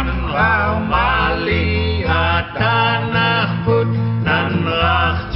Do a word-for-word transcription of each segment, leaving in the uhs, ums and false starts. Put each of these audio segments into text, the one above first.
Mali atanah put nan rach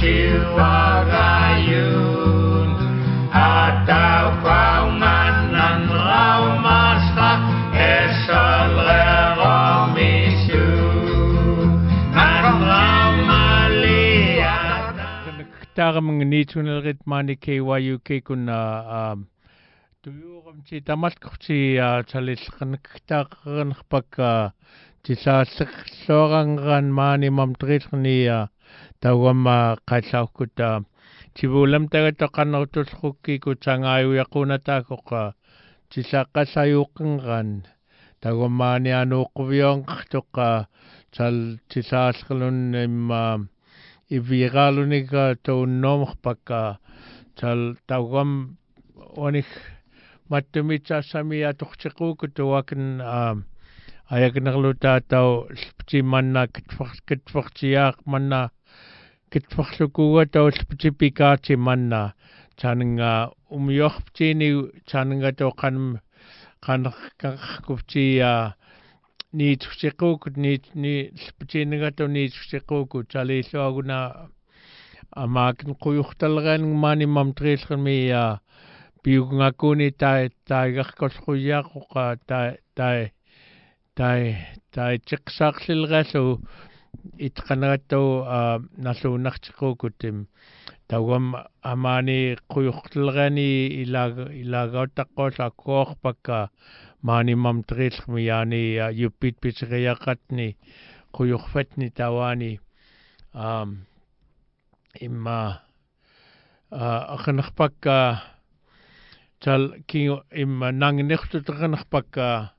tiwagayun ataw kauman nan raumasha esol reromisu nan raumali atanah mga rit mani K Y U K kuna um tuyuram si tamat si chalis kanaktakan pag Tisa seorang mani mamtrit ni tawama kaisaukuta tibulam taga takan autos kuki ku cangayu yakuna tako ka tisa kasayukan ran tawama ni anu kubyong toka sal tisa skalun im iviralu ni ka to nom paka sal tawam onik matumitsa sami atukchiku kutuwakan Ayak nagluta tao spiti manna kitfaktiyak manna kitfaksukuwa tao spiti pikati manna chananga umyoh pti ni chananga tao kan kan kakufti ni tsikukut ni ni spiti nga tao ni tsikukut chali so aguna amakin kuyuk talagan mani mamtris kami biyug nga kuni tay tay kakoskuyak ka tay tay Tai tai chiksaksil gaso itkanato naso nakchikukutim tawam amani kuyuktlgani ilag ilagautakko sa koch pagka mani mamtris miyani yupit pitsriyakatni kuyukfetni tawani um imma akanak pagka tal kingo imma nangnekto takanak pagka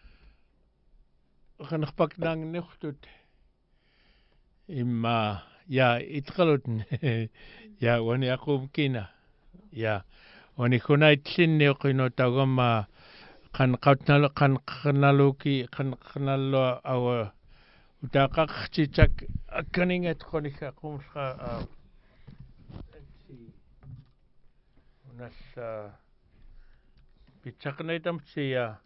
Kanak pak nang nuchtut imma ya itkalutn ya wani aku kina ya wani kunai tsinni kino tagama kan kautnalo kan kanaluki kan kanalo awa utakak cicak kaninget konika kumska unas picak na itam siya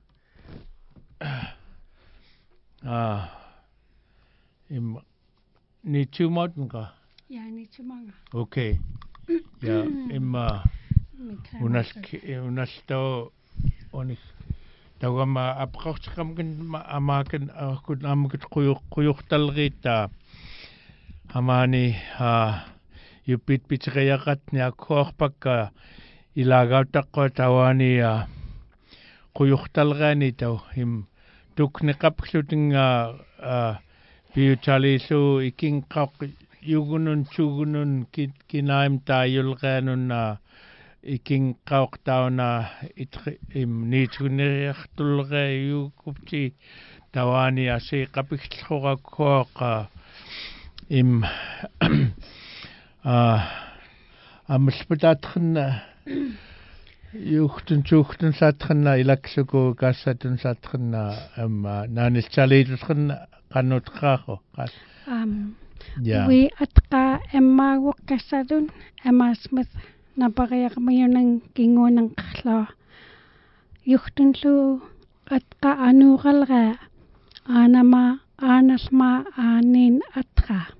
Ah, im ni chumoten ka? Ja, ni chumanga. Okay. Ja, immer unas unas to onis tawama approach kam kan amaken akut amakut kuyuk kuyuk talrita amani ha yupit pitsayakat ni akor pagka ilagaw takko tawani kuyuk talgani taw him tuk ne kapsluting piu chalisu iking kak yugunun chugunun kinaim tayul ganun na iking kak tao na im nitunir tulge yukupti tawani ase kapikchoga koka im amspetatchen Juchten zuchten satchen ilaksuko kasatun satchen um nanis chalidchen kanot khaho Um, ja we atka Emma wakasadun Emma Smith na pagayak mayunang kingunang kla yuhtun lu atka anugalga anama anasma anin atka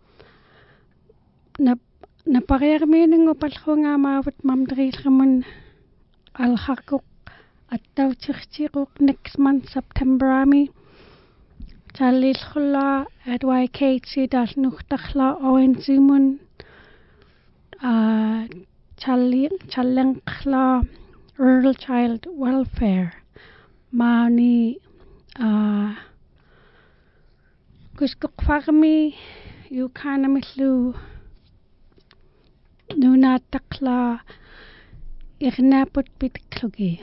na na pagayak mayunang opalhunga mawat mamdrilgamun alhakuk attaw tirtiruk next month September ami Chalilhula at Y K T dal nuchtachla owen zumun uh chalengchla Rural Child Welfare mani uh kuskuk fagmi you kana mislu nuna takla irnaput pitklugi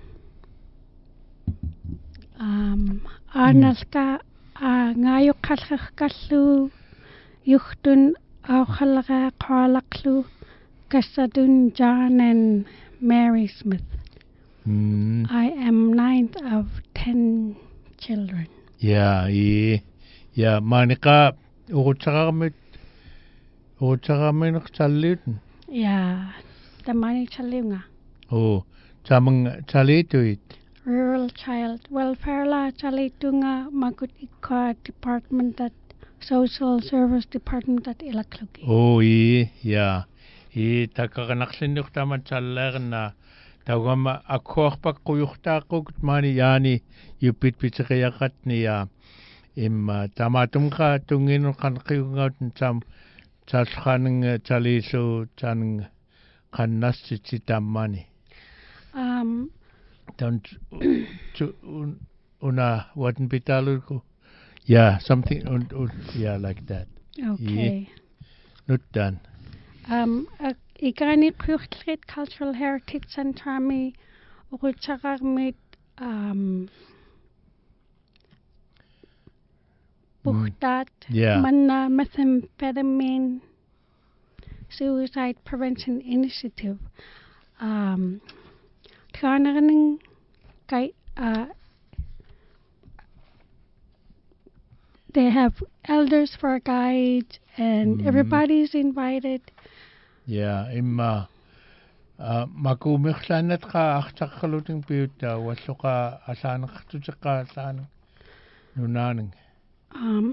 um arnalka a ngayuk kallu yuhtun au khalga qalaqlu kasadun John and Mary Smith. mm. I am ninth of ten children. ja i ja manika urutsaramit urutsaramit chaliten Yeah, the money chalunga. oh chamang chalituit Rural Child Welfare La Chalitunga Makut Ikwa Department that Social Service Department at Ilakluki. Oh, i, ja. I takakaraksinuk taman challerna. Tawama akorpak kuyuktakuk mani yani yupit pitsayakat niya. Im tamatum ka tungin kan kiyungaut tam chalkhaning chaliso chan kan naschitam mani. Um, Don't una watan pitaluko. Yeah, something un, un, yeah like that. okay. Not done. Um, uh, Igani Kuchtrit Cultural Heritage Center mi Ruchagar mit um Buchtat Yeah. Manna Methamphetamine Suicide Prevention Initiative. Um Tgarnering kai uh they have elders for a guide and Mm. everybody's invited. Yeah, imma uh, makumiklanat ka akchakaluting piuta wasuka asan katuchaka asan nunaning. Um,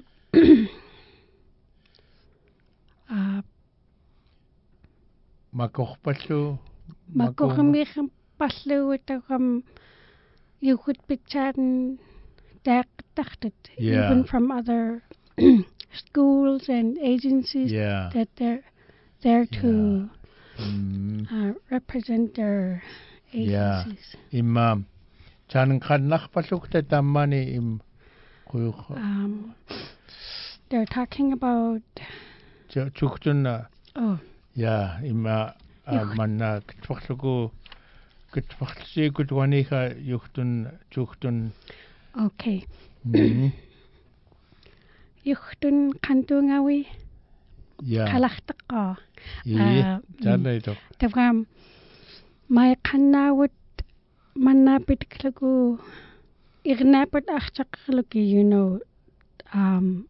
uh, Makochpatlu Makuhamich Pasluitagam you could be chatting that Yeah. even from other schools and agencies Yeah. that they're there to Mm. uh, represent their Yeah. agencies. Imma chan kannak pasukta tamani im kuyuk Um, they're talking about chuktuna. oh Yeah, imma Yucht. manna kitwakluku kitwaksi kutwanika yuktun chuktun. okay. Mm. Yuhtun kantungawi Yeah. kalachtaqa. Yeah. Uh, Janaitok. Tavram my kannawut mannapitklugu irnaput achchaqluki, you know, um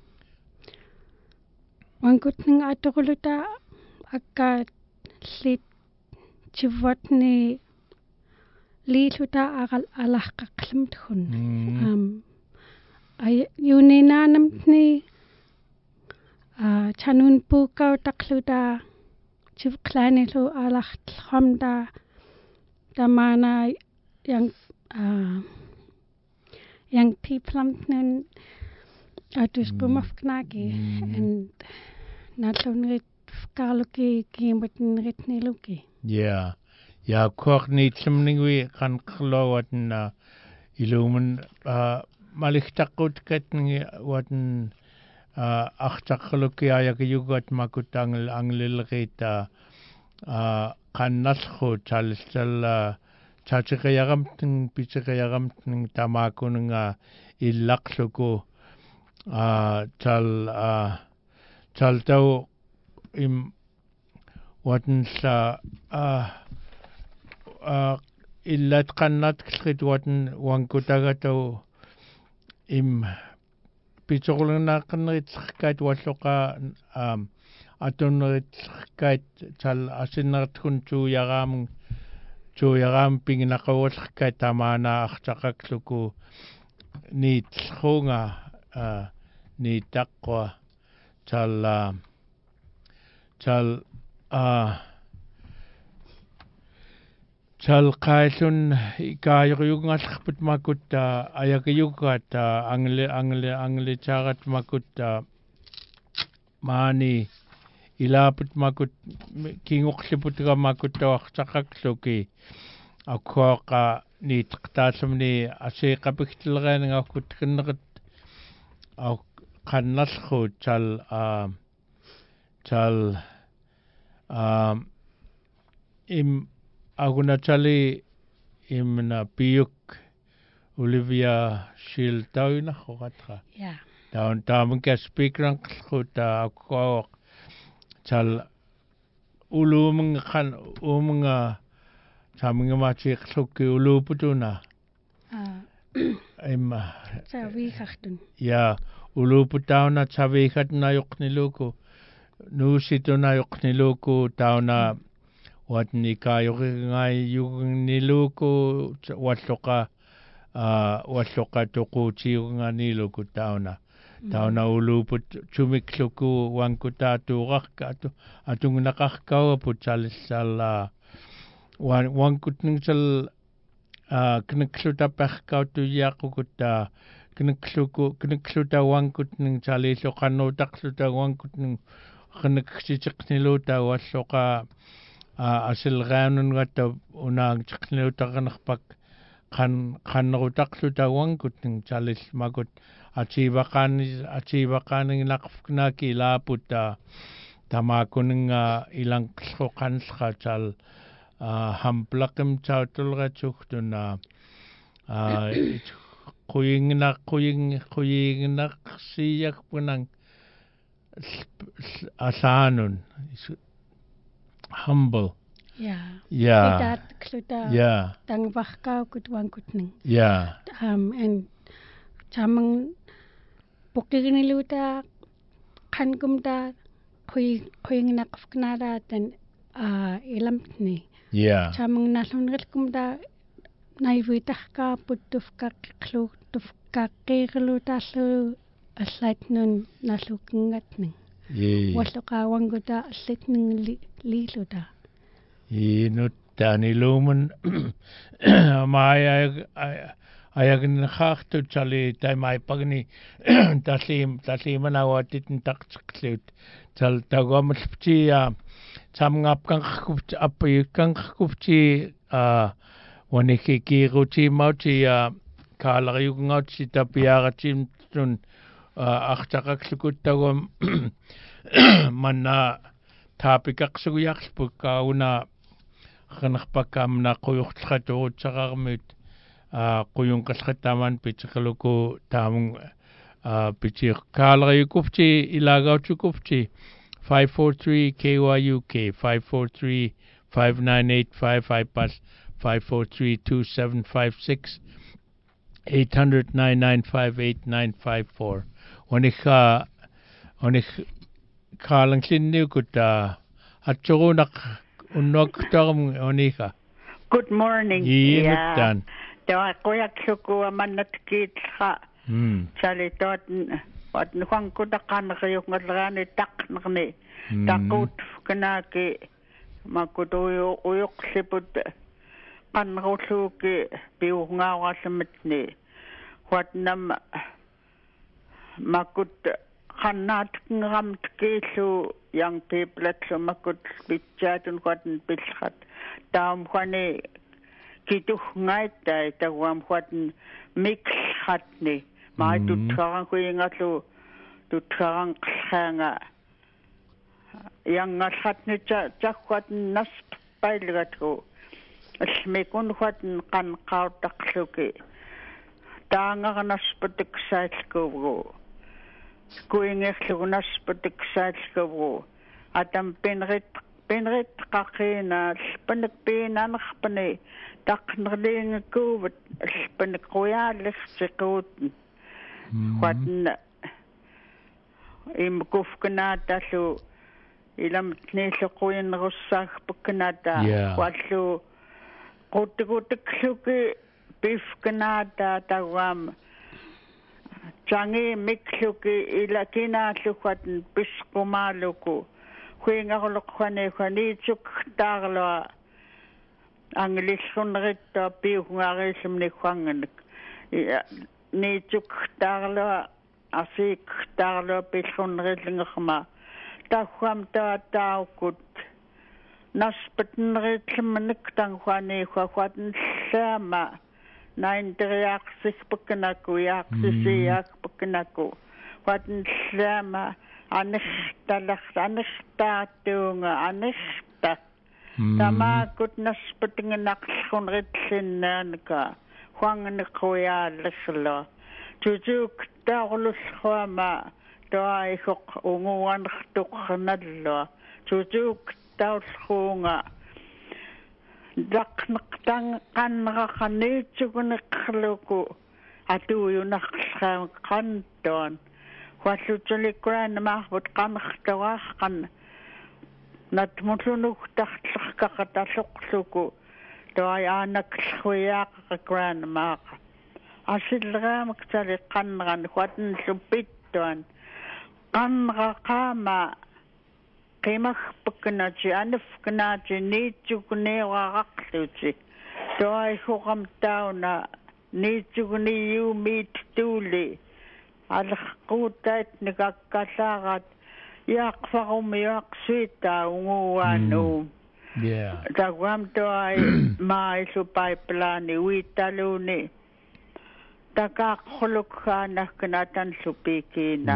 wankutning aturuluta akka lit chivotni liluta agal alaqqaqlamthun. Mm. Um ay yuninanamtni uh, chanun pukau takluda chivklanilu alachthamda damana young uh, young people amtnen atus kumafknagi Mm. and natlunrit fkaluki kimbutnrit niluki. Yeah. Ja, koch niet somningwi kan gelowat na ilumen uh malichtakut ketning waten uh achtakluki ayak yugot makutang anglilrita uh kan nascho chalstal chachikayagamting pichikayagamting tamakunga illaqsuku uh chal uh chaltaw im waten sa uh uh illat qannat klit waten wankutagataw im pichorlunaqnritskait walloqa um atunritskait chal asinnertkun tuuyaraam tuuyaraam pinginaqawallkait tamana artaqakluku niitllunga uh niitaqqwa chal uh, chal uh chal qaillun ikaayuqyungallerput makutta ayakiyukat angle angle angle charat makutta maani ilaput makut kinguqliputga makuttawaqtaqaqluki akkuaqa niitqtaallamni asiiqapiktileraanangakut kinneqat au qannallru chal uh, chal um im agunachali imna piuk Olivia Shiltauina khogatra Yeah. taun tamunka speaker khuta akko chal ulumung khan umunga tamunga machi khluki uluputuna Uh, imma so we khachtun. ya uluputauna chavikhat na yuqniluku nuusituna yuqniluku tauna watni kayori ngai yung niluku watloka uh, watloka toku tiunga niluku tauna tauna uluput chumikluku wanku tatuurakka atu atungnaqarkaua putsalisalla wan wankutningsal uh, kniksutaperkautu yaqukutta knikluku kniksuta wankutningsalillo qannuutaqsuta wankutning qniksitiqniluta walloqa asilgaanungatta unaangtiqnilutaqanarpak qan qannerutaqluta wankutning chalis makut achiivaqaani achiivaqaaninginaqfknaaki laaputa tamakuninga ilanqlluqanlqa chal hamplaqim chautulratsuhtuna quyinginaq quying quyinginaqsiyakpunang asaanun humble. Yeah. Yeah. That kluta. Yeah. Tang wachkau kut wankutning. Yeah. Um and chamang pokiriniluta kankumta kui kuingnaqfknara tan uh ilamtni. Yeah. Chamang nalunrilkumta naivuitahka puttufkaqlu tufkaqqiirlutallu аллаатнун налуккингатнин Ee. walluqaawangkuta allitning liiluta Inut tanilumun maaya ayagin khaartu chali taimai pagni tasim tasimanawatit taqtsiqlut tal tagwamlpti ya samngapkan khupti apykan khupti a wanikikiruti mauti ya kaalariyungauti tapiaratim tun артақаклукуттагум манна таапикақсугиарпуккаагуна қанерпаккаамна қуйортлратуутсақармут а қуюнқаллаттааман питеқалуку таамун а питиқ каалериукуфти илагаутсукуфти five four three K Y U K five four three five nine eight five five pas five four three two seven five six eight hundred nine nine five eight nine five four Onika onik kalang sinniukuta atsurunak unnoktarum onika. Good morning. Yiinuttan. Tawa qoyaksuku amannatkiitqa. Hmm. Sali tot wat nuankuta qanriungalraani taqnerni. Taqut kanaaki makutuyu uyuqliput qanrulluuki piungaawallumitni. Wat nam makut qannaat ngamtkiillu young people at makut pitchatun qatn pilqat taam khani kitu ngaita tawam qatn mix khatni mai tu tharang kuingatlu tu tharang khanga yang ngatni cha cha qatn nas pailgatku smekun qatn qan qautaqluki taanga nas patiksailku kuingerlugunas patiksailku atam penrit penrit qaqina spanik pinanarpani taqnerlingkuvat spanik qoyaallersiquut qatna imkufkanatallu ilamtniilluquinnerussaagpakkanata wallu quttukutikluki pifkanata tawam changi mikluki ilakinaalluqatn pisqumaluku huingarluqane khaniitsuk taarlua anglishunritta piungarisumni kwanganik niitsuk taarlua asik taarlua pillunrillingerma tawam taataukut naspatnritlimnik tangwani khwatn sama nainteriaqsispakanaku yaaqsisiaqpakanaku watn slama anishtalaq anishtaatuunga anishta tamakut naspatnginaqlunritlinnaanka huanganiquyaallerlo tujuk taarlusquama toaihoq unguanertuqnallo tujuk taulquunga daqneqtang qanneraqaniitsuguneqluku atuyunaqlqaam qantoon wallutulikkuan maarput qamertawaqqan natmulunuk tartlerkaqatalluqluku tuai aanakllhuiaaqa grandmaaqa asillraamak tali qannran huatan suppittuan qannraqaama qimagpaknaji anifknaji niitsugneeraqarluti tuai huqam tauna niitsugniumiit tuuli аллаққуутаат никаккалаараат яақфарумиуақсуитаа унгууаануу yeah тагвам тоай маису пайплаани уиталууни такааққулукхаанахканатан супикиина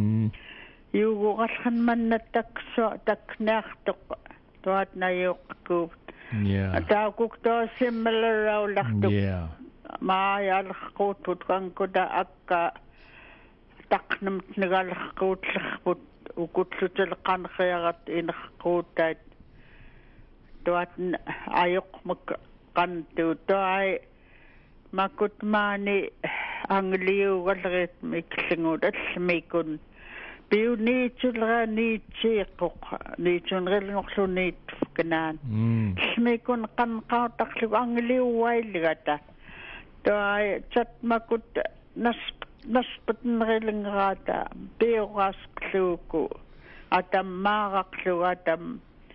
юугуқалханманнаттаксо такнеартоқ туат наюққуут yeah таакуктоосиммалераулартук yeah мааяалаққуутпут канкута акка тақнамт негалаққуутлерпут укутлутелеққанериарат инеққуутаат туат аёқмак қанту туай макутмаани англиугалерит миклингут аллмикун биунитсулера нитсиэққоқ нитсунрилнгорлунит канаан аллмикун қанқаутарлуг англиуайлигата туай чатмакут нас наспатнерилнграата биорасклууку атаммаарақлугатам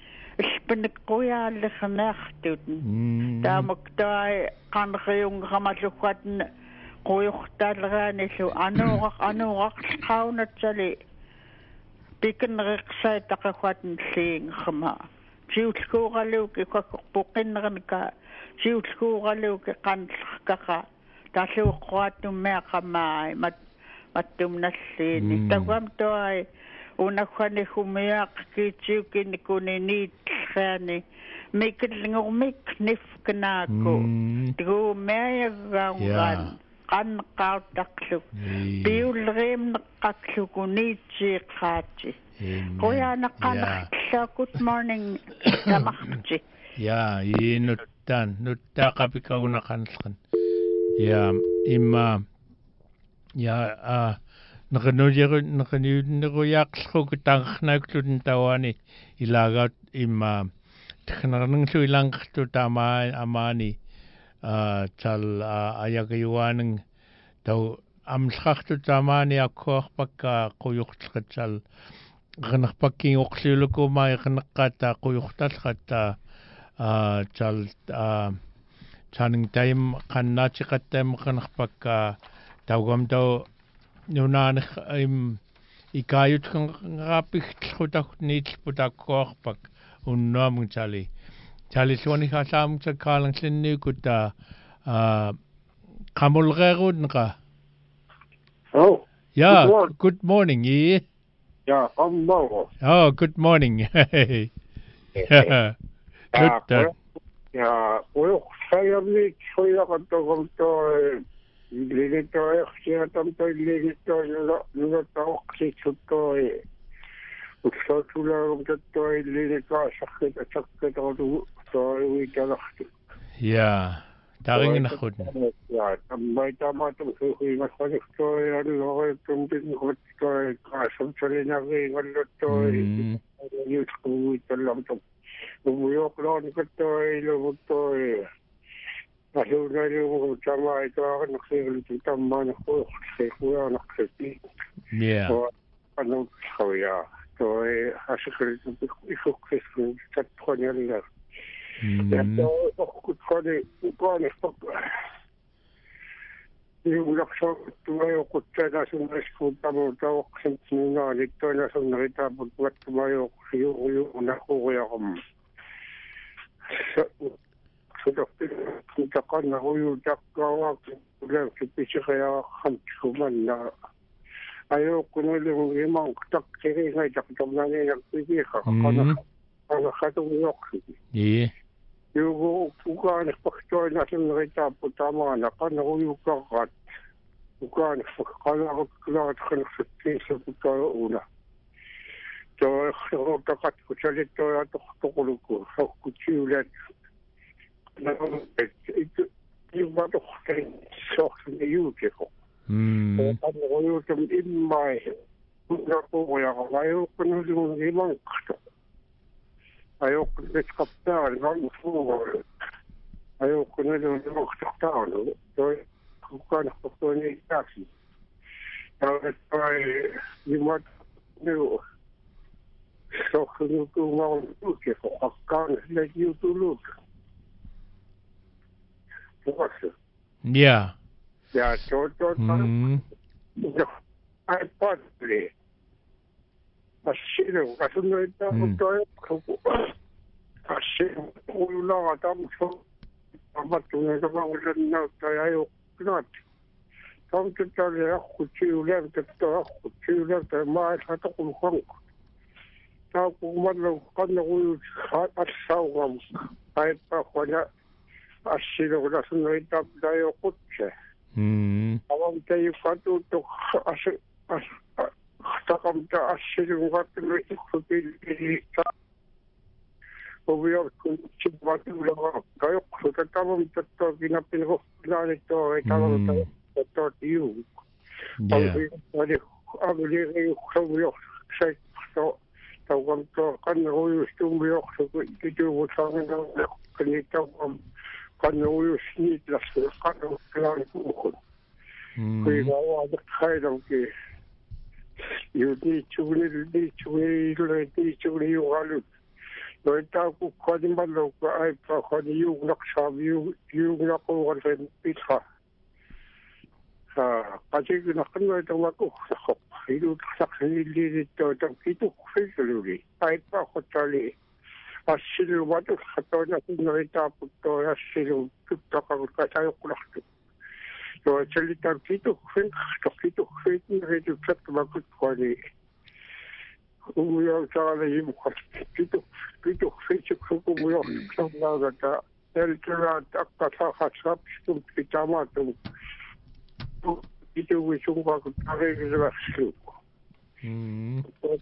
испанеккуяаллернеартут таамактаи қанриунграмаллуккатн қуйортаалерааниллу ануурақ ануурақ-қаунатсали пикенериқсай тақахуатн лиингерма сиуллууралууки каккорпоқиннерника сиуллууралууки қанлеркақа талуоққуатуммеақамаи мат маттумналлиини тагвам тоай унахвани хумиақ китсиукинникунинит микиллингормик нифкнааку тгуумеягаанган qanqautaqluk piullerimneqqakluk niitsiiqqaati qoyaanaqqanaqilla good morning tamarti ja inuttaan nuttaaqapikaunaqanlqan ja imma ja a naqanujeru naqaniunneruyaaqlquk taanqnaaklut tawani ilagaut imma tkhnernernglu ilangqtu tamaa amaani tal ayagayuaneng taw amlqartu tamaani akkuarpakka quyurtleqatal qanarpakking uqliulukumaa iqneqqaata quyurtalqatta tal taning taim qannaatiqattaam qanarpakka tawgam taw nunaanq im ikaayutqanqaapigtlqutaqniitputakkuarpak unnuamung tali Taliswani halam sa kalang sinni kuta kamulgerunqa. Oh. Yeah. Good morning. Good morning. Yeah. Yeah. Come on. Oh, good morning. Good. Yeah. Well, saya ni saya kata kata ini tu saya tampak ini tu juga juga tahu kisah tu. Uksatula umtattu illi ka sakket sakket adu sowi kalakht ja taringenachut ja tamai tamatu hui masakto adu loe tumpin hotto ka samchalena ge galotto yutku talam to umuyo klon katto ilotto asuna lu tamai to naksil tamman ho sekhuya nakhti ja anu khoya Toi asikrit ikukisku tatkhonyalia. Ja to kutkone ukone stop. Ni ulakso tuayo kutsena sunresku tamo tawo ksentsina litona sunrita buat tuayo yu yu unakuya kom. Sudah kita kan yu jakkawa udah kipisiya khamchumanna. Ayo kuno lung imang tak kiri ngai tak tomnane yang tinggi ka kana kana khatung yok ye yugo uka ne pakto na sin rita putama na kana yuka kat uka ne kana kana kana sitti sitta una to ro takat ku chale to to to kuluku ku chiulet na itu itu ba to kiri sok ne yuke ko Hmm. Kalau you come in my, you know, we are alive. When you do the monk, ayoko neskaptaan ng fugo. Ayoko na lang nakaktaan. So, kung ka nakapagpapun ni taxi. Tapos ay limat niyo. So, kung kung ako tuki ko, akkaan let you to look. What's Yeah. Yeah, so, so, Mm. I partly. Asilo, kasunod na Mm. tayo. Asilo, ulo lang at ang so, amat kung ito mga ulan na tayo pinat. Tam tayo ako chiulan tayo ako chiulan tayo mahal at ako kung tayo kung malaw ka na ulo at sawam kahit pa ko na asilo kasunod tayo kutse. Mm. Awang tayo katutok as as takam ta asilo katuloy ko pinilita. Obiyak kung sibati lang kayo so tatawag tato ginapin ko na nito ay tawag tayo tato tiyo. Yeah. Ang ang lihi ko yo sa to tawag to kan ko yung stumbyo so ito mo sa akin na kanito kan ko yung snit las kan ko lang ko. Kaya Mm. ako kaya lang ke yung di chuni di chuni di chuni yung halut. Rồi tao cũng có những bắt đầu có ai có có những yêu nước sao yêu yêu nước có quan hệ biết sao à cái gì nó không nói đâu mà cũng học hiểu sắc hình đi đi cho trong kỹ thuật phải rồi ai có có cho đi à xin lỗi bắt đầu tôi nói nói tao cũng tôi à xin lỗi chút tao có cái sao cũng được rồi chỉ là trong kỹ thuật phải trong kỹ thuật phải như thế thì chắc là cũng có đi umuyaw sa alayim ko kito kito Facebook ko umuyaw sa mga ta eltra takasakasap tum kitama tum kito wisung ko kare gila sku Mm.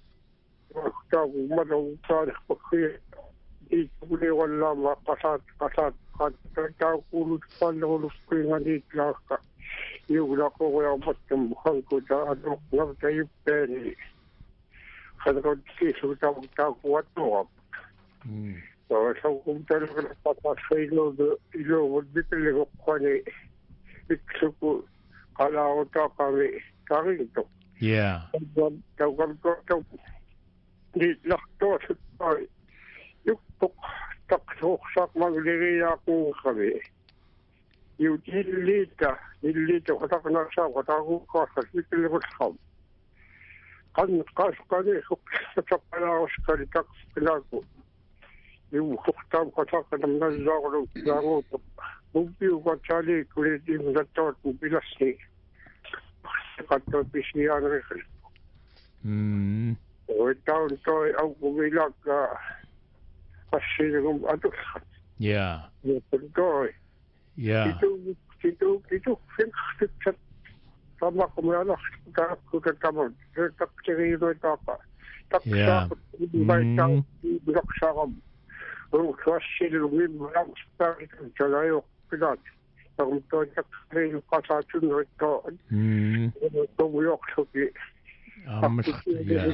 ta umado ta ko di kule wala ma pasat pasat ta kulut palo ko ngani klaka yung ko ko batum ko ta adok ngam tayo peni kada ko kisu ta ta kuat no Mm. so so kung talaga napapasaylo do ilo wag bitile ko kani iksu ko kala ko ta kami kami ito Yeah. tawag ko to di lakto sa yung tok takso sa magliriya ko kami yung dilita dilita ko ta kana sa ko ta ko sa bitile ko sa kan kas kani sa pala sa tak ko yung huktam ko sa kanang nalaro laro ubi ko chali kulit yung datot bilas ni kato pisiyan rin Mm. o taon to ang kumilag ka kasi yung ato Yeah. yung to Yeah. ito ito ito ito sama kumala tak ko tatama tak kiri ro tapa tak Yeah. sa bay tak Mm. blok sa kam o kasi yung lang sa ito jalayo pinat ang to tak kiri ka sa tuno to Mm. to buyok so ki Um, yeah.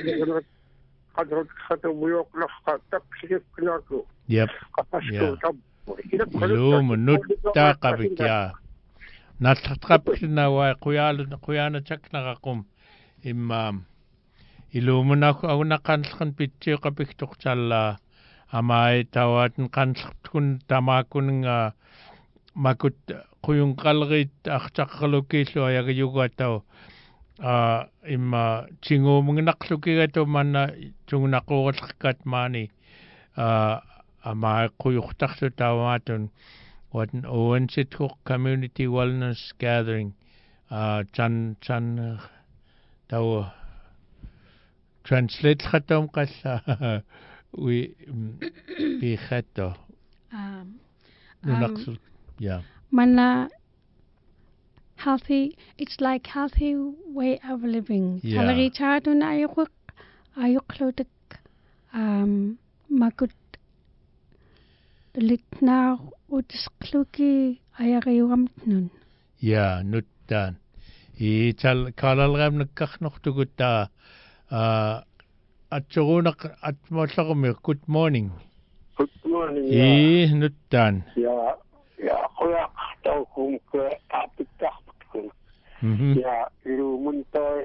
kadro kadro buyok la tak kiri pinako Yep. kapasko tab Ilum nutta qabikya. Natatqapkina wa quyal quyana chaknaqaqum imma ilumuna awna qansqan pitchi qabiktuqchalla amai tawatn qansqtkun tamakun makut quyun qalgit aqchaqlukillu ayagiyugataw a imma chingumnaqlukigato manna chungnaqoqat mani a ama quyuqtaqsu tawatun what an Owen Sithook Community Wellness Gathering uh chan chan uh, taw translate khatom qalla we bi khato Um, nunaqsul yeah mana healthy, it's like healthy way of living. Yeah. Kalari chatu na ayuk ayuk lutek um makut litna utiskluki ayagayuamtnun. yeah nuttan I tal kalalgam nakkakhnoqtugutta uh atsuruna atmollaqumi good morning. Good morning. I nuttan. Ja, ja, kuya tau kum ke apitak kun. Mhm. Ja, ilu muntai.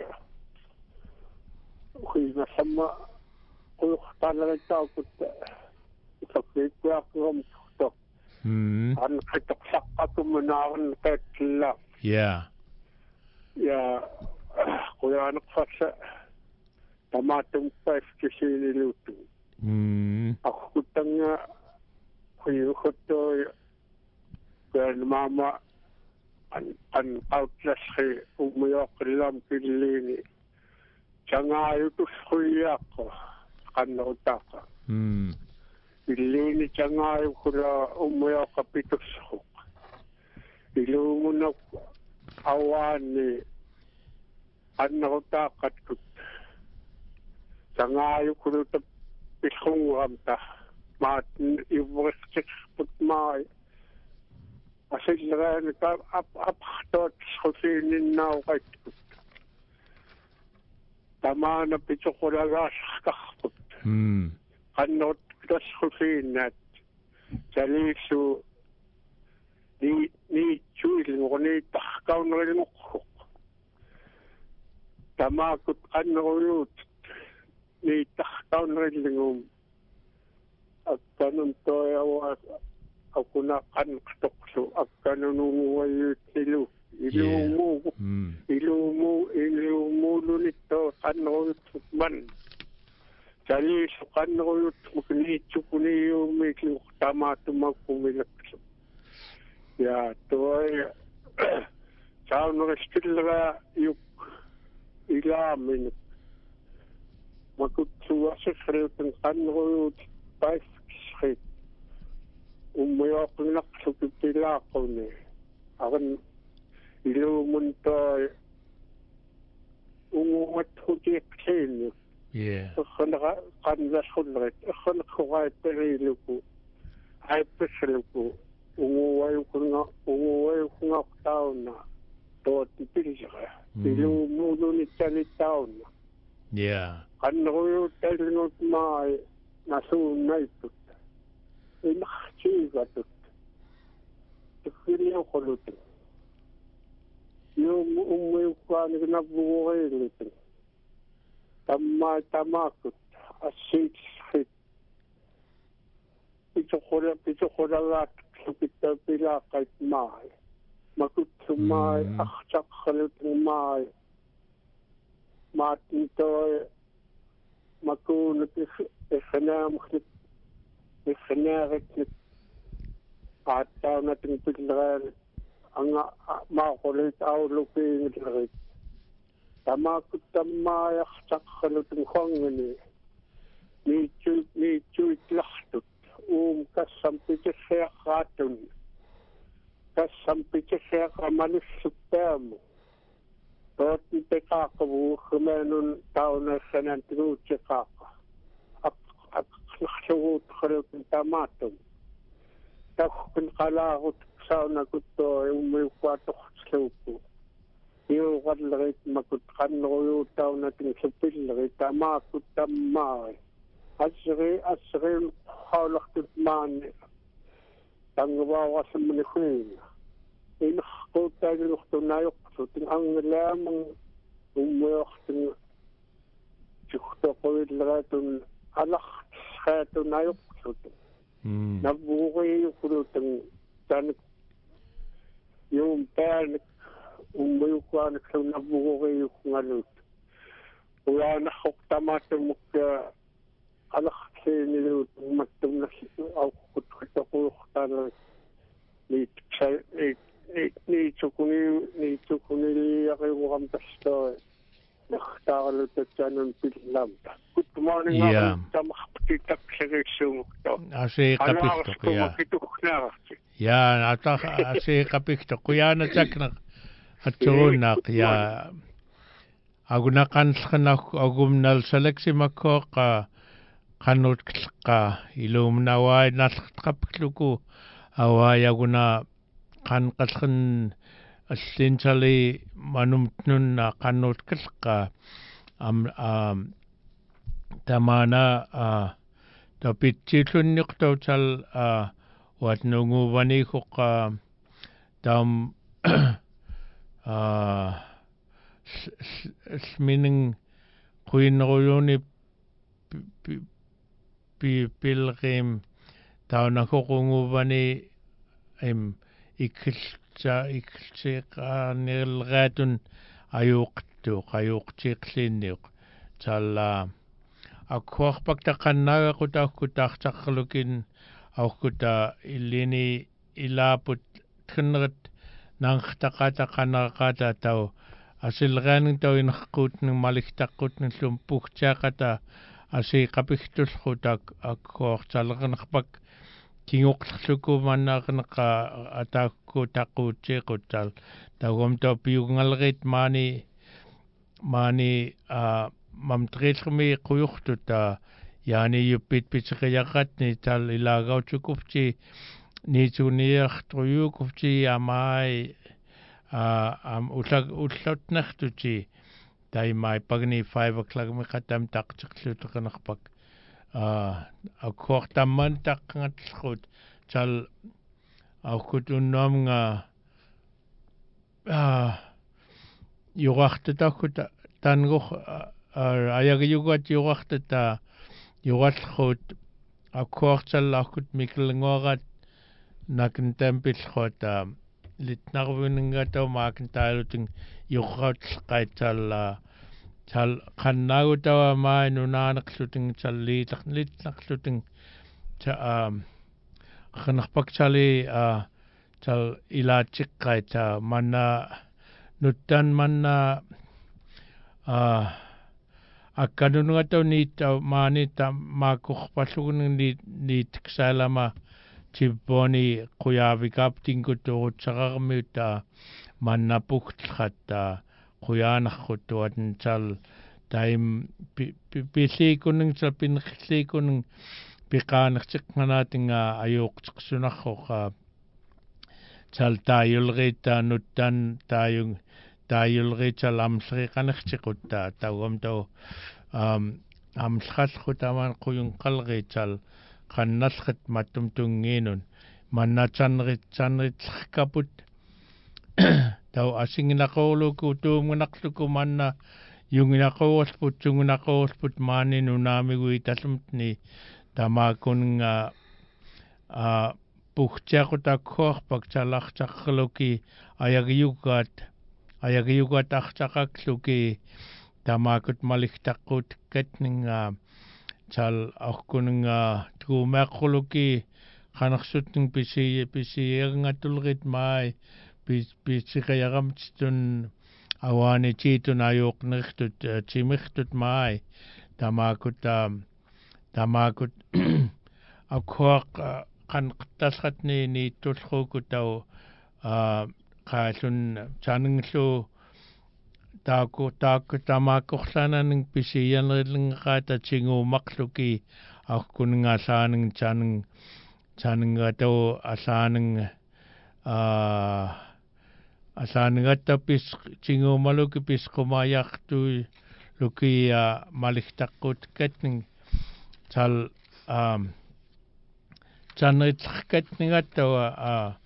Kui na sama kuya tanah tau kut. Tapi kuya kum tok. Mhm. An kitak sakka kumenawan ketla. Yeah. Ja, kuya anak fasa. Tamatung pas kisini lutu. Mhm. Aku tengah kuya kotoy. Kaya mama an an outlas kay umiyok lam pilini. Tsanga yutos kuya ko kano taka. Mhm. Pilini tsanga yung kula umiyok kapitos ko. Ilungunak awan ni ano takat ko. Tsanga yung kula tapisong ramta. Mat iwasik putmay. Asal lagan ka ap ap tot sofinin na kay tama na pito ko lagas kakput Mhm. kanot das sofinat jalisu ni ni chuil mo ni takaw na rin ko tama ko ano yut ni takaw na rin ngum at kanun to awas ako na kan katokso at kanununguwayot nilo. Ilo mo, Mhm. ilo mo, ilo mo nito, kanuyot man. Dali sa kanuyot, magnito ko niyo, may tama tumagpumilakso. Ya, to ay, sa ano restila yung ilamin. Magkutsuwa sa sreo ng kanuyot, five street. Umiyok na sa pipila ko ni. Akan ilumunta umungat hujik sin. Yeah. Akan kandas hunret. Akan kukay perilo ko. Ay pesilo ko. Umuway ko nga, umuway ko nga taon na. Tuwa tipilisa ka. Ilumuno ni tani taon na. Yeah. Kan ko yung talingot maay nasunay ko. Inakchiga tut. Tukiriyo ko lutin. Yung umuwi ko na nabuhay lutin. Tama tama ko. Asit sit. Pito ko na pito ko na lat. Pito pila kahit maay. Makut sumay. Akchak kalutin maay. Matin to. Makunat ikanam kit. Ikhnarit at tao nating piglaran ang makulit au luping rit. Tama ko tamayak sakhaluting khongni. Ni chu ni chu tlahtut um kasampite khatun. Kasampite khamanus supam. Tot peka ko khumenun tao na sanantu cheka. Naksuot karot ng tamatong. Tapos pinkalakot sa naguto yung may kwatok sa upo. Yung kadlakit makutkan ko yung tao natin sa pilakit. Tamakot tamay. Asri, asri, hawlak tutman. Tanggawa ka sa manikin. Inakot tayo nukto na yung kusutin. Ang lamang umuyok ng sukto ko yung lagatong alak. Kaya ito na yung kusutin. Nabuhay yung kusutin. Tanik, yung tanik, umayo ko anak sa nabuhay yung ngalut. Wala na kong tamatang mukha alak kasi nilut. Matang na ako kutkita ko yung tanang ni chukuni ni chukuni ako yung kamtas to. Nakakalut at siya ng pilam. Good morning. Yeah. Titak sa resumok to. Asi kapikto kuya. Ya, ata asi kapikto kuya na chak na atsunak ya. Agunakan kana agumnal seleksi makko ka kanut ka ilum naway natkapluku away aguna kan kaskan essentially manumtnun na kanut ka am um tamana a ta pitchilunniqtau tal a wat nunguvani khuqa tam a smining quinruyuni pi pilgrim tauna khuqunguvani im ikilcha ikilcha nilgatun ayuqtu qayuqtiqlinniq talla akhuarpak taqannaga qutaqkutaqtaqlukin auquta illini ilaput thnret nangtaqataqanaqata tau asilgaaning tau inqutning maliktaqutning lumpugtiaqata asi qapiktulqutak akhuartalernaqpak kinguqlluku mannaaqnaqa atakku taquutiiquttal tagum tau piungalrit mani mani a mamtrilmi quyuqtuta yani yuppit pitseqiyaqatni tal ilagautsuqupti niituniartruyuqupti amai a am ulag ullotnertuti taimai pagni five o'clock miqatam taqtiqlutaqnarpak a akkortamman taqqangatlqut tal auqut unnaamnga a yuqartataqquta tangoq ayagiyugat yuqartata yuqallqut akkuartallarkut mikilnguarat nakin tampillquata litnarviningataw maakin taalutin yuqrautllqaitalla tal qannaagutawa maa nunaaneqlutin talliitaq litnaqlutin ta a qanarpaktali a tal ilaatiqqaita manna nuttan manna a akkanunungataw niitta maanitta maakorpallugun ni niitksalama tibboni quyaavikaaptinkuturutsaqarmiutta mannapugtlqatta quyaanarqutuatn tal taim pilliikunning tal pinqilliikunning piqaanertiqqanaatinga ayuuqteqsunarruqa tal taayulriitta nuttan taayung taayulriital amsriqanertiqutta tauam tau um amsqallqutaman quyunqalriital qannallqat mattumtungiinun mannatsanrit sanritllerkaput tau asinginaqorluku tuumnaqluku manna yunginaqorlput tunginaqorlput maani nunaamigui tallumtni tamaakunga a puhtiaqutakhuarpak talartaqluki ayagiyugat ayagiyugat artaqakluki tamaakut maliktaqquut katninga tal arkununga tuumeaqquluki qanarsuttning pisi pisierngatulrit maai pis pisiqayaramtitun awaani tiitun ayuuqnertut timirtut maai tamaakut tamaakut akhuaq qanqattalqatni niittulquukutau a qaalun taaninglu taaku taaku tamaakorlananing pisiyanerlingaata tinguumaqluki arkununga saaning taaning taaningatau asaaning a asaaningata pis tinguumaluki pisqumaayartu luki a maliktaqquut katning tal um tanritllerkatningattawa a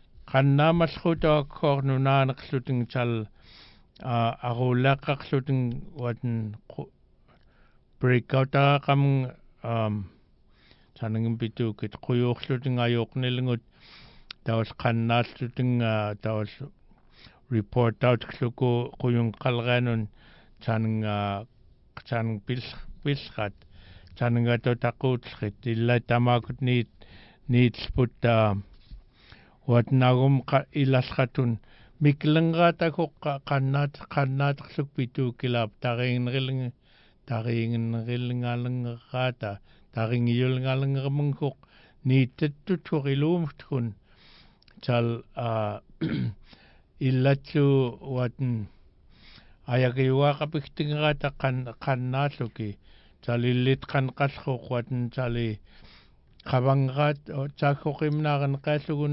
qannaamalqutaakkoornunaaneqluting tal a arullaqqarluting watn breakout-aqam um taningim pituukit quyuurluting ayuuqnilingut taus qannaalluting taus report out-luku quyunqalrianun taning taning pil pilqat taningatu taquutlqit illa tamaakut niit niitsputta watnagum ilalqatun miklengaatakoq qannaat qannaatqluk pituukilap tariinnerilling tariinnerillingalengerraata taringiyulngalengermunguq niittattuturiluumtkun tal a illatsu watn ayagiyuaqapiktingeraata qan qannaalluki talillit qanqallquq watn tali qavangaat taaqoqimnaaren qaallugun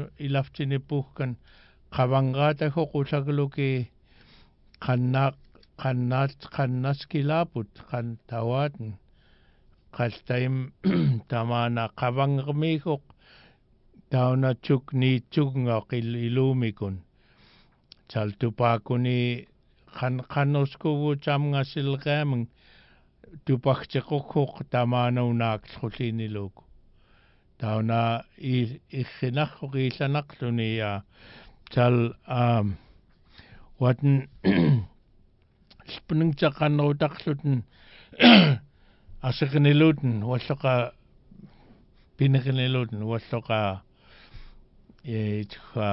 ilaftinipuhkan qavangaatakoq usagluki qannaaq qannat qannaskilaput qan tawaten qaltaim tamana qavangermiguq tauna chukni chungaq ilumikun chaltupakuni qan qanuskuvu chamngasilqaamung tupaqtiquq tamanaunaaqlulliniluk tauna i ikhinaqq ilanaqluni ya chal um watan spning chaqanrutaqluten asiqniluten wallaqa pinqniluten wallaqa eetqa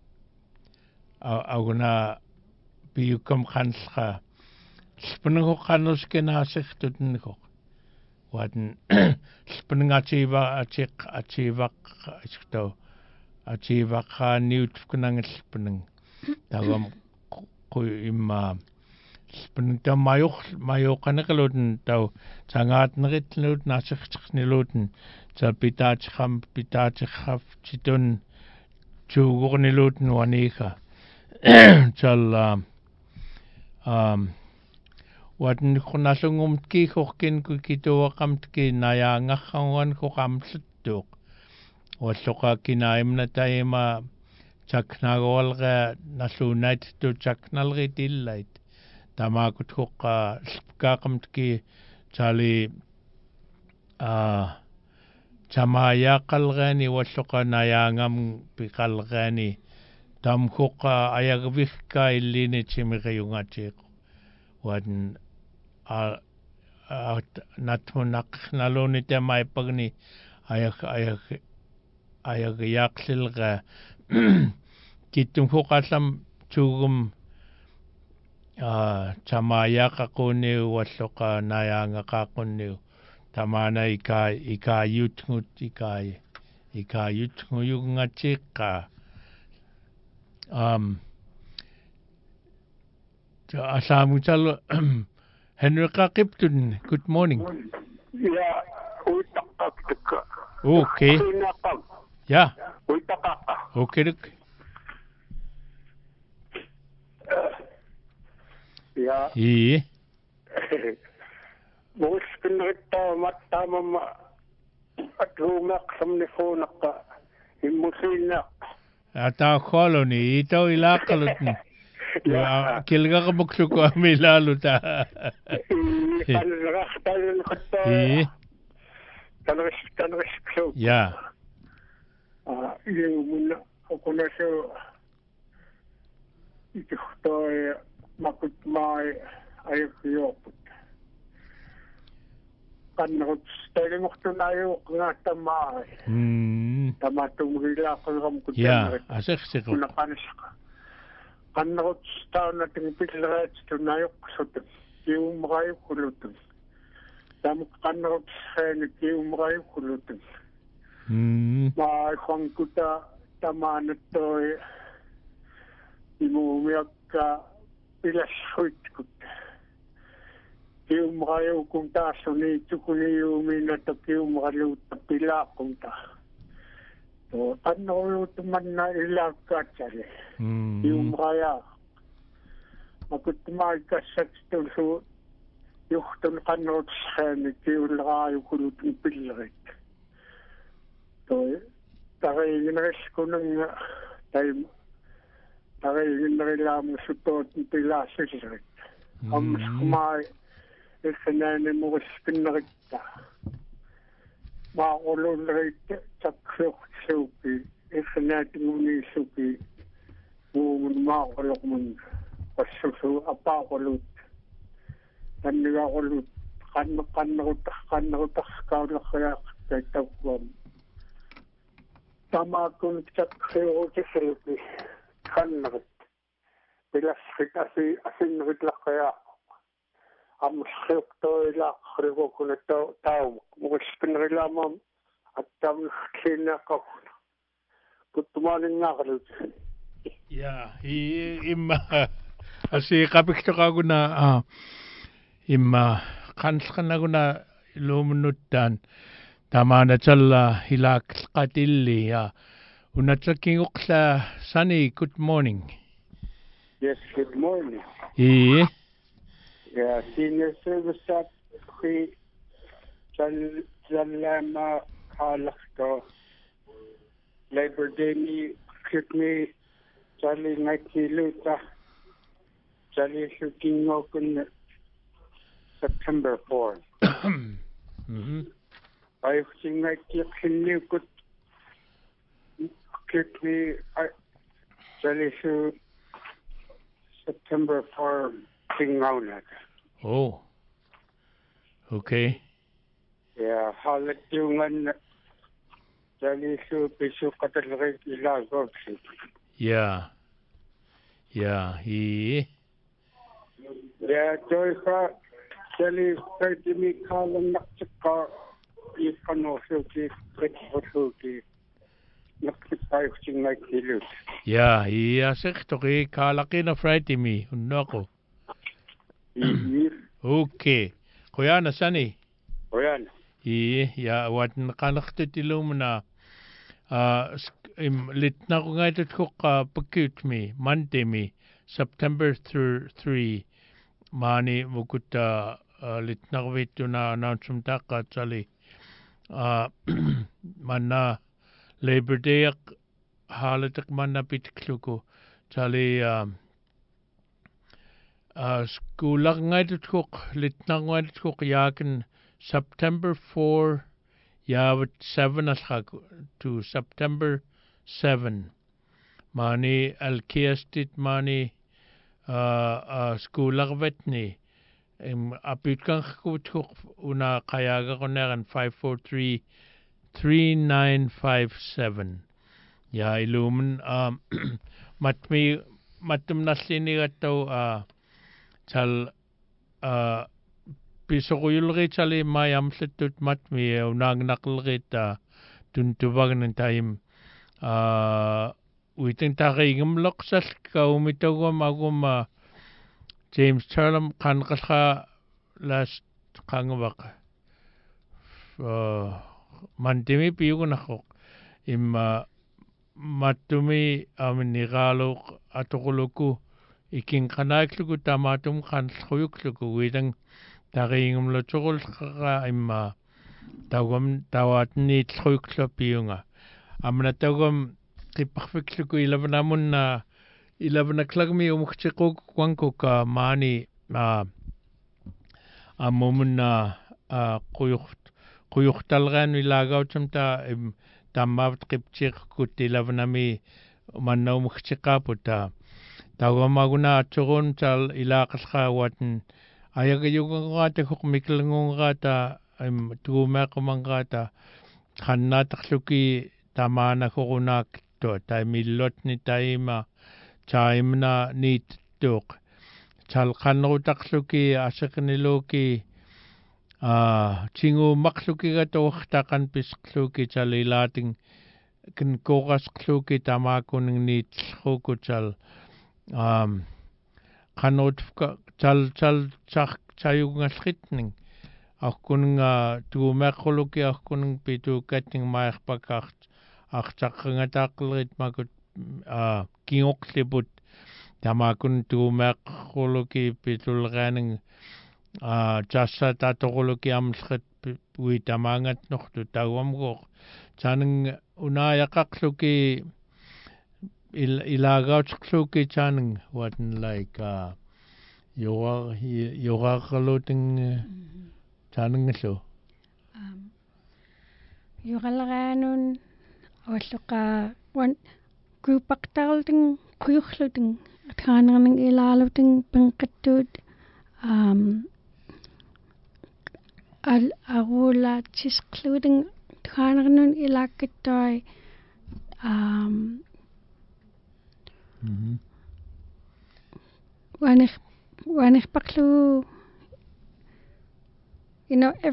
aguna biyukam qanlqa spningo qanuskenaasiqtutenko watan spningachiva achiq achivaq iskto achivaqa niutknangelspning tagam qu imma spning ta mayoq mayoqaneqluten taw sangaatneritlut naasiqtiqniluten sa pitaachqam pitaachqaf chitun chuugorniluten wanika chal um watan qunallungum kiiqorkin kituaqamtki nayaangarranguan qoqamluttuq walloqa kinaimna taima chaknagolqa nalluunait tu chaknalritillait tamakut hoqqa lpkaaqamtki chali a chamayaqalqani walloqa nayaangam piqalqani tam hoqqa ayagvihka illini chimiqiyungachiq wan a natmunaq naluni tamaipagni ayag ayag ayag yaqlilqa kittum hoqallam chugum a chamayaaqaquni walloqa nayaangaqaqunni tamana ika ikayutngut ikai ikayutnguyungachiqqa um asamutal Henry Qaqiptun, good morning. Ya, uitaqaqtuk. Okay. Inaqam. Yeah. Uitaqaqa. Okay. Look. Ya. Yeah. Muiskinritta mattamama atrumaq samnifunaqa immusinaq. Ata colony ito ilaqalutni. Ya kilga muksuko amilaluta. Tanraqtan qatta. Yeah. Tanraq tanraqso. Yeah. Ah, yumuna okunaso ikhtoi makut mai ayqiyoput. Kannut stelimuktunayo ngatamai. Hmm. Tamatumrila qam kutan. Yeah, asiqsiqu. Kunaqanisqa. Kannut staanatin pilrat tunayuqsut. Kiumrayuqulutun. Tam kannut khani kiumrayuqulutun. Hmm. Ma khangkuta tamanatoi imumiakka pilashuitkut. Kiumrayu kunta suni tukuniumina to kiumrayu tapila kunta. To anoyu tumanna ilakachale. Hmm. Kiumraya. Makutmai kasatun su yuhtun kannut khani kiulrayu kulutun pilrit. To tagayinres kunang time tagayinrelam sutot pilasisrit. Amskumai Ifanani Muriskinrita. Maulunrit Taksuki, Ifanatuni Suki, Woman Maulokman, Wasusu Apawalut, and the Awalut, Kanmakanot, Kanot, Skalak, Takwam. Tamakun Taksuki, Kanrit, Pilasritasi, Asinrit Lakaya. Am schriftoi khrigo kunato tau muspinrilamam atam khinaqaf kutmanin naqlut Ya, i imma asi qapiqtaqaguna a imma qansqanaguna lumunuttan tamana challa hilak qatilli ya unatsakinguqla Sunny, good morning. Yes, good morning. I Ja, senior service at khi chal chalama khalakto Labor Day ni kitni chali ngatiluta chali shooting open September fourth. Mhm. I think I kitni kut kitni I chali shoot September fourth thing out. Oh. Okay. Yeah, halat yung an chali shoot piso katalagay ilago. Yeah. Yeah. He. Yeah, joy ka chali thirty mi kalang nakchika ikano suki kitsuki nakchika sing like hilut. Yeah. He asik toki kalaki na Friday mi. Unako. Okay. Kuya na sani. Oyan. He. Ya wat nakanaktitilum na. Uh, im lit na ko ngay ko ka pakut mi Monday mi September through three mani mukuta uh, lit na ko ito na announcement ka chali uh, manna Labor Day ak halatak manna pitkluko chali um, uh, school ngay ko lit na ko ngay ko yakin September fourth yeah, with seven to September seven. Mani alkiastit mani uh uh school vetni. Im apitkan kutuk una kayaga koneran five four three three nine five seven. Yeah, ilumen um matmi matum naslini gato uh chal uh piso ko yulgi chali mayam setut matmi unang naklgita tuntubag ng time uh uiting takingam loksal ka umitawam agum uh, James Charlam kan kasha last kangwak uh mandimi piyo nako im uh, matumi amin nigalo atukuluku iking kanakluku tamatum kan khuyukluku uitang Taringum lo chokol ka imma tawam tawat ni tsoyklo piyunga. Amna tawam tipakfiklo eleven amun na eleven o'clock mi umukchiko kwanko ka mani a amumun na kuyuk kuyuk talgan ilagaw chamta tamavat kipchik kut eleven ami manna umukchika puta. Tawam aguna chogon chal ilakasha watan ayaga yung ngata kuk miklang ngata im tuuma kamangata kanna taksuki tamana kukunak to tay milot ni tayma chaimna ni tuk chal kanno taksuki asakniloki ah chingu maksuki gato takan pisksuki chalilating kin kokas kluki tamakuning ni tsuku chal um kanot chal chal chak chayung skitning ak kun nga tu makoloki ak kun pitu kating maak pakak ak chak nga taklit makut a kingok libut tamakun tu makoloki pitul ganing a jasa tatokoloki am skit wi tamangat nok tu tawam go chaneng unaya kakluki il ilagaw chukluki chaneng what like uh yoga yoga kaloting chaneng so um yoga laganun osuka one group aktalting kuyukhluting thanang ilaluting pangkatut um al agula chiskluting thanang ilakitoy um mhm wanig wanig paklu you know if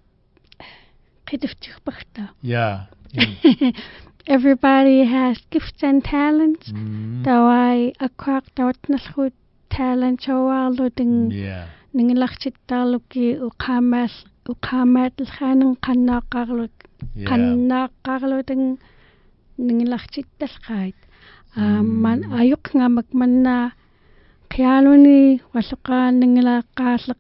yeah everybody has gifts and talents mm. tawai akwak tawat naskhut talent chawaluding yeah ningilachitaluki uqamas uqamat lkhanang qannaqarlut qannaqarluting ningilachittalqait man ayuq ngamak manna Hialuni wallaqaanningalaqqaalleq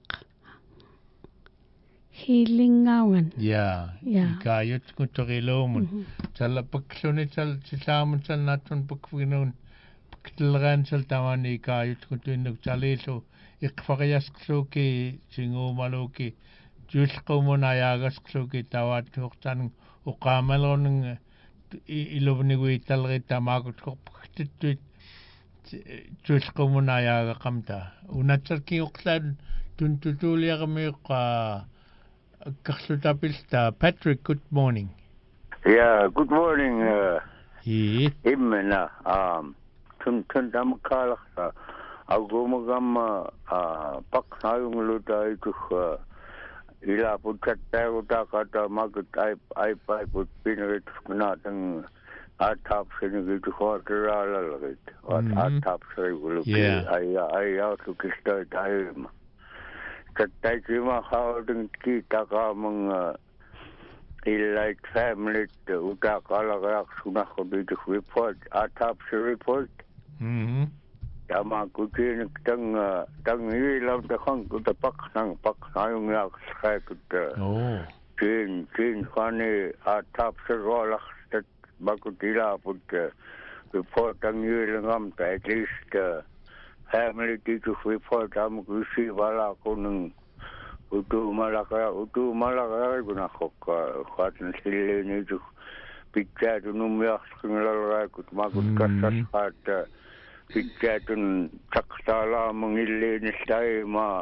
healingaungan. Ja, Ja. ikayut kutorilumun. Talla pakluni tal tisaamun tal natun pakvinuun. Paktilgaan tal tamani ikayut kutuinnuk talilu iqfaqiyasqluuki singuumaluuki juulqumun ayaagasqluuki tawaattuuqtan uqaamalunung iluvnigui talrita maakutqorpaqtittuit juulqumun ayaagaqamta. Unatsarki uqlan tuntutuuliarmiuqqa Karlutapilta. Patrick, good morning. Yeah, good morning. Uh, He. Imena. Um, tun tun damkalakta. Agumagam uh paknayung luta itu uh, ila putat tayo kata magut ay ay ay put pinarit kunatang atap sinigitu kwartera lalagit. At atap sinigitu Yeah. ay ay out to kista tayo. Katay kima hawdeng kita ka mga ilait family uta kalagayak sunah ko dito report atap si report Mm-hmm. tama ko tin tang tang ilaw ta kang ko ta pak nang pak ayong yak sa ko ta Oh. tin tin kani atap si rolak tat bakut ila put report ang ilang ta at least uh, family dito report am ko si wala ko nung utu malaka utu malaka guna khok khatn sille ni ju picture nu myas ngala ko makut kasas hat picture taktala mangille ni stai ma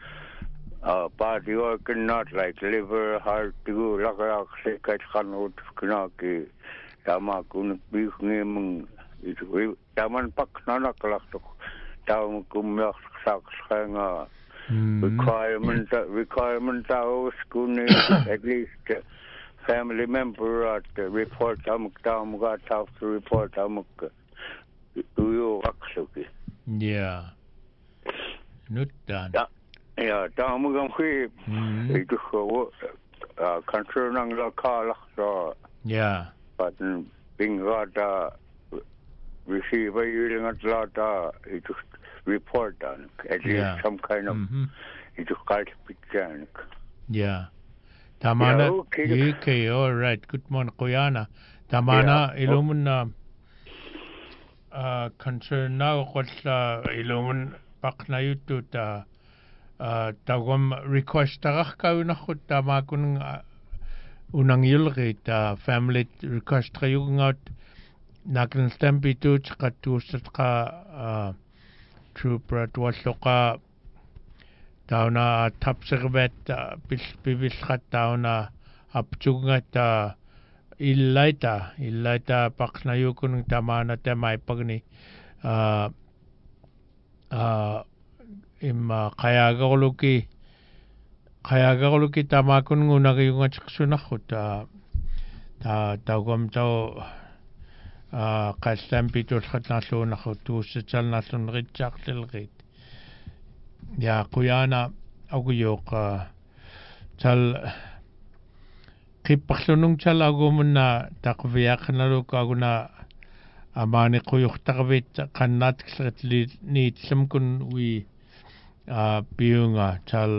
party or not like liver heart to laka se kat khanut kna ki tama kun bi ngem itu taman pak nana kalak to taw kum myas sak nga requirement requirement our school at least uh, family member at the report amuk tam got out to report amuk do you actually Yeah. Not done. yeah yeah tam gam khi itu ko concern ang la kala so Yeah. but being got receive a yearling at lata itu report on at least Yeah. some kind of Mm-hmm. itu cult picture. Yeah. Tamana. Yeah, okay. Okay, all right. Good morning, Kuyana. Tamana Yeah. ilumun na uh, concern na kotla ilumun pakna yutu ta uh, tagom request tagak kauna khut tama kun unang yulgi ta family request kayungat nakin stampi tu chkatu ka uh, trooper tuwalloqa tauna tapsirvet bibilqat tauna aptugungat illaita illaita paqnayukun tamana tamai pagni uh, uh, imma qayagorluki qayagorluki tamakun ngunagiyungat sunakut ta ta tagom taw uh, qastampi tulqatnalluunaqut tuussatsalnallunritsaarlilrit ya Kuyana aguyuq tal qipparlunung tal agumunna taqviaqnaluk aguna amani quyuqtaqvit qannaatqleret niitlamkun wi a biunga tal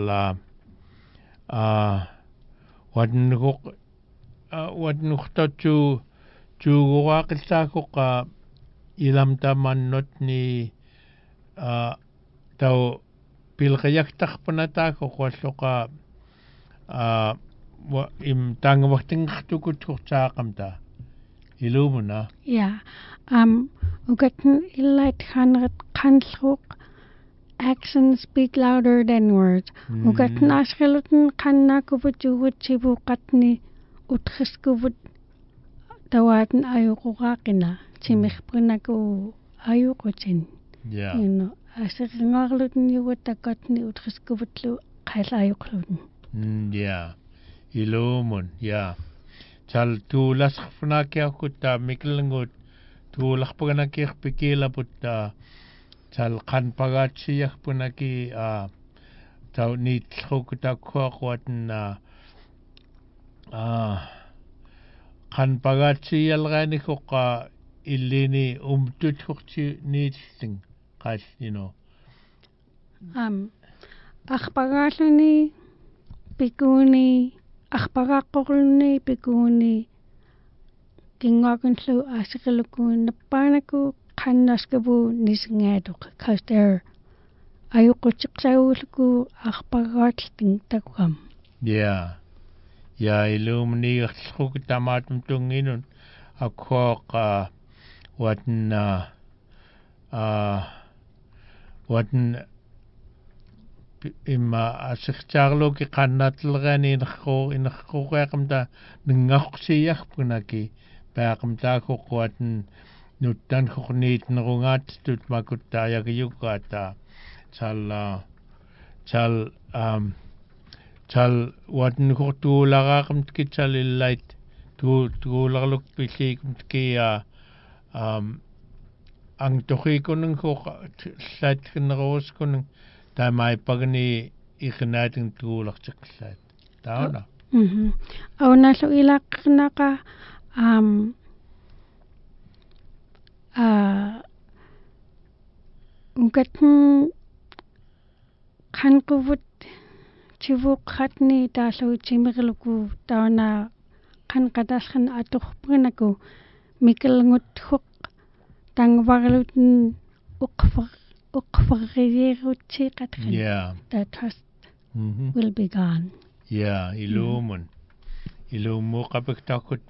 a wadnuq wadnuqtatu tuuguaqillaakuqa ilamtamannut ni a taw pilqayaktarpanataako qalluqa a wa im tangawaqtinqartukutqurtaaqamta ilumuna Ja, um ugatn ilait khanrat khanlruq actions speak louder than words. Ugatn asqilutn qannakuvut juwutsibuqatni utqhiskuvut tawatn ayuquraqina timirpunaku ayuqutin. yeah You know, asqingarlutn yuwatakatni utqhiskuvutlu qailayuqlutn. mm, yeah ilumun yeah tal tuulasqfnakiaqutta miklangut tuularpaganakiarpikilaputta tal qanpagaatsiarpunaki a taw niitlrukutakkuaquatn a a qanpagaatsialraanikuqqa illini umtutqurti niitling qal you know Um, Akpagalluni, Pikuni, Akpagakuluni, Pikuni, Kingakunlu, Asikalukun, Napanaku, Kanaskabu, Nisngaduk, because they're Ayukuchiksauluku, Akpagating Takwam. Yeah. Ja, ilumni xuk tamatum tunginun akwaq watan uh watan imma asiqchaarlu ki qannatlgani inxqu inxquqaqamta ningaqsiyaqpunaki paaqamtaaku watan nuttan khurniit nrungaat tut makuttaayagiyukaata chal chal um chal watan khurtuulaqaaqamt kitsalillait tu tuularluk pilliikumt kia um ang toqikunung khuq slatkinneruuskunung taamaipagni iqnaatin tuulartiqlaat tauna Mhm. Aunalu ilaqnaqa um uh ungatn qanquvut chivuqatni taalu chimiqluku tauna qanqatalqan atuqpinaku mikelngut huq tangvarlutn uqfaq uqfaqirirutsiqatqan. yeah The trust mhm will be gone. yeah ilumun ilumu qapiqtaqut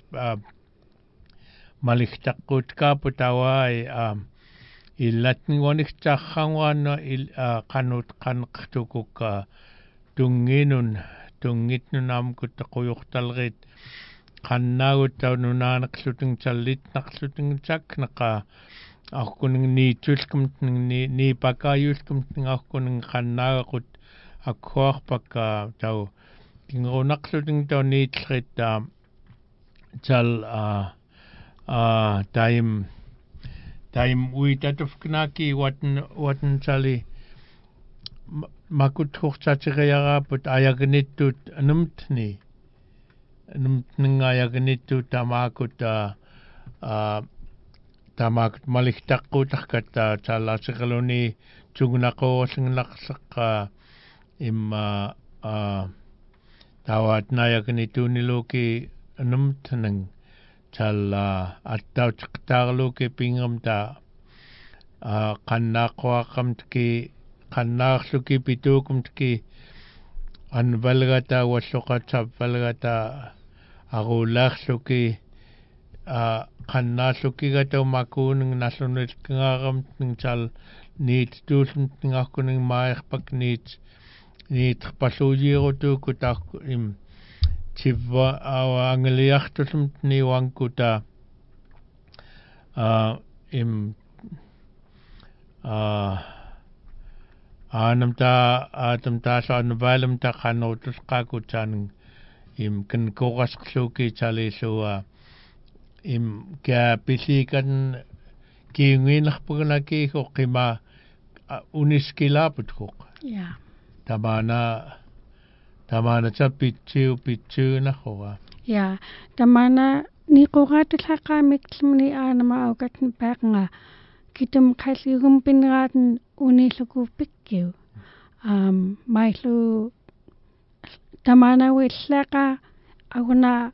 maliqtaqqut kaaputawai um illatnguaniqtarranguanna il qanut qanqtukuk tunginun tungitnunam kuttaquyurtalrit qannaagut taununaanaqlutung tallitnaqlutung taknaqa aquning niitulkumt ni ni pakayulkumt ngaqkuning qannaaqut akkuarpakka tau tingrunaqlutung tau niitrit tal a a taim taim uitatufknaki watan watan tali makut khurtsatirayaraput ayagnittut numtni numtningayagnittut tamakut a tamakut maliqtaqqutaqkat talasiqaluni tugnaqoorsingnaqsaqqa imma a tawatnayagnituniluki numtning tal attautiqtaarluki pingamta a qannaaqquaqamtki qannaarluki pituukumtki anvalgata walluqata valgata aqulaarluki a qannaallukkigata makuuning nallunilkingaaramtning tal niit tuulmtningaqkuning maayerpak niit niit palluujiirutuuku taaqku im tivva awa angeliartulmtni wankuta a im a aanamta aatamta saanvalumta qanuutusqaakutaaning im kan korasqluki talilua im ka pisikan kiingiinerpugnaki qima uniskilaputquq Yeah. tamana tamana tapittiu pittuunarruga Yeah. Tamana niquraatulhaqa miktlumni aanama aukatn paaqnga kitum qalligum pinraaten unilluku pikkiu. Um mailu tamana willaqa aguna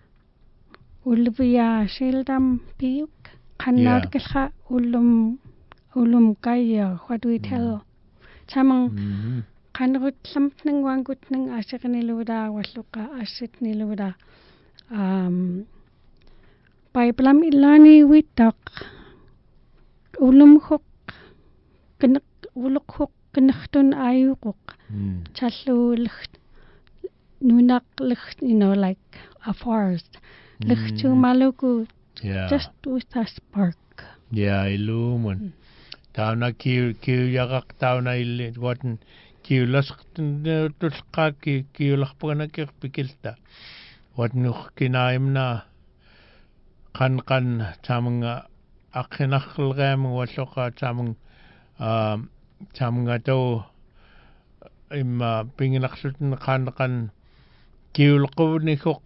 ulvia shildam piuk qannaarkilqa ullum ullum kayya what we tell tamang qanrutlamtning wankutning asiqniluuda walluqa assitniluuda um paiplam illani wittaq ullum khuq knak uluk khuq knahtun ayuquq challu nunaq you know like a forest likhtu maluku yeah just with a spark. yeah ilumun tauna kiu kiu yaqaq tauna illi watan kiu lasqtun tulqaaki kiu larpuganakir pikilta watan uqqinaimna qan qan tamanga aqinarlgaam walluqa tamang um tamanga taw imma pinginarlutun qan qan kiulquvni khuq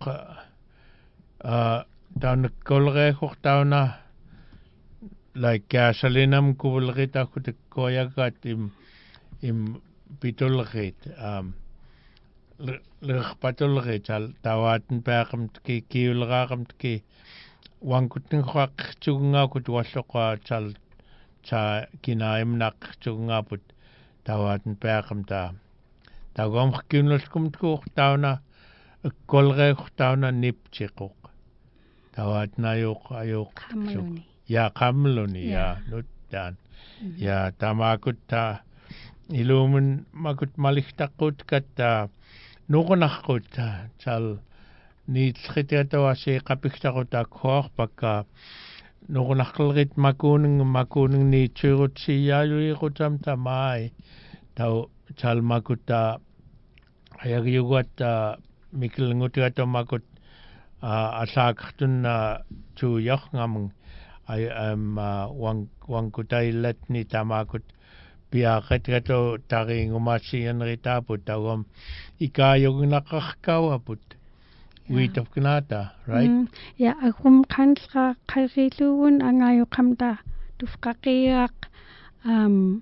a tauna kolreeqoq tauna like gasolinam kuulrita kutikkoyagat im im pitullerit um lerpatullerit tal tawaten paaqimt ki kiuleraaqamt ki wankutning khaq tugungaakut walloqa tal ta kinaimnaq tugungaaput tawaten paaqimt tagom kinulskum tuq tauna kolreq tauna nipchiquq tawat nayuq ayuq Kamluni. ya kamluni ya Ja. nuttan ya tamakut ta ilumun makut malihtaqut katta nuqunaqut tal niitsqitiata wasi qapiqtaquta khoq pakka nuqunaqlrit makuning makuning ni churut siyayuiqutam tamai tau tal makuta ayagiugatta mikilngutiata makut asaakartunna tuuyarngamung ay am wang wangkutailat ni tamakut piaqatgato taringumassianritaput tagom ikayugnaqarkawaput uitafgnata right Mm, ja, agum kansra qariluun angayuqamta tufqaqiaq um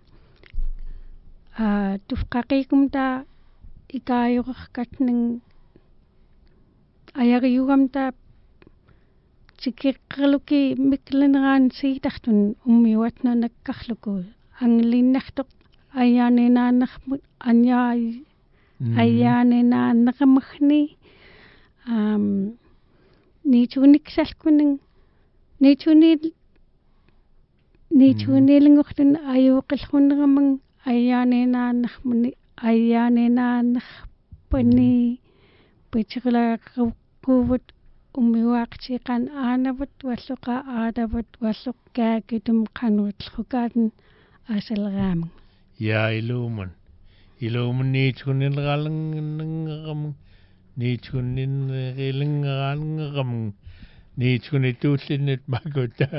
uh tufqaqikumta ikayuqarkatning ayariugamta tikiqqerluki miklenraan siitartun ummiuatna nakkarluku anglinnartoq ayaaninaannarmut anyaai ayaaninaannaqamagni um niituniksalkuning niituni niitunilngorlun ayuuqillrunneramang ayaaninaannarmuni ayaaninaannarpani pichirlaaqquuvut ummiuaqtiqan aanavut walluqa aadavut walluqqaakitum qanuutlrukaatan asaleraamang ya ilumun ilumun niitunilraalngeram niitunilringeraalngeram niitunituullinnit makuta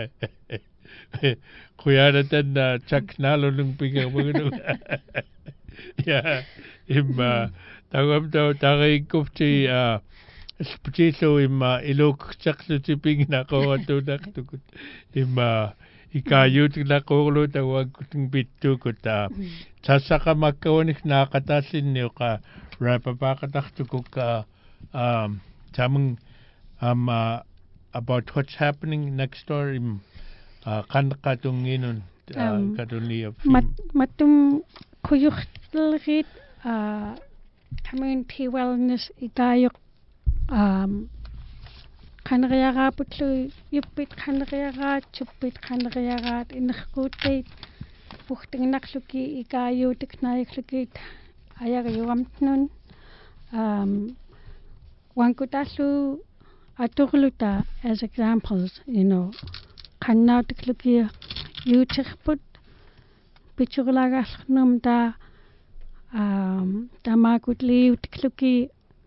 quyaanatan chaknaalulung pikermugunu ya imma tagam taw tariikkufti sputilu imma ilukserluti pingnaqoratunartukut imma ikayuutiglaqorlu tawakkuting pittukuta tassaqamakkaunik naaqataallinniuqa rapapaqatartukukka um tamung um uh, about what's happening next door im qanqatunginun katunia mat matum kuyurtlrit uh community wellness ikayuq um qanriaraaputlu yuppit qanriaraat suppit qanriaraat inerquuttait puhtingnarluki ikayuutiknaayuklukit ayariuamtnun um wankutallu aturluta as examples you know qannautikluki yuutirput pichurlagarlernumta um tamakutliutikluki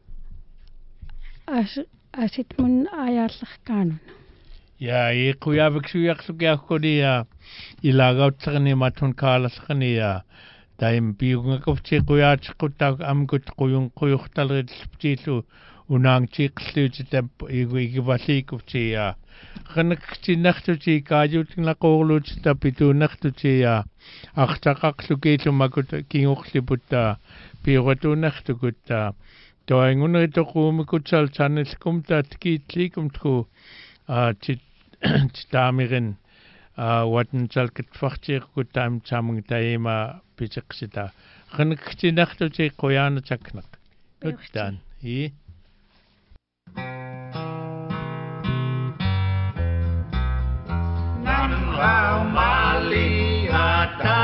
as asitmun ayaallerkaanun ya iquyaveksuiarlukiarkuni ya ilagautserni matun kaalasqani ya taim piungakufti quyaatiqqutta amkut quyun quyurtalrit sptilu unaangtiiqerluutitam igivalliikufti ya qanaktinartuti kaayuutinlaqorluutita pituunartuti ya артақарлукииллумакут кингорлипутта пиуратуунартукутта тоангунеритоқуумикутсал санниллкум таат киитликумтку а тит таамирин а ватнсалкатфартиқкут таам таамун таима питеқсита қанакктинартути қуяанатакнақ туттаан и Raumali ata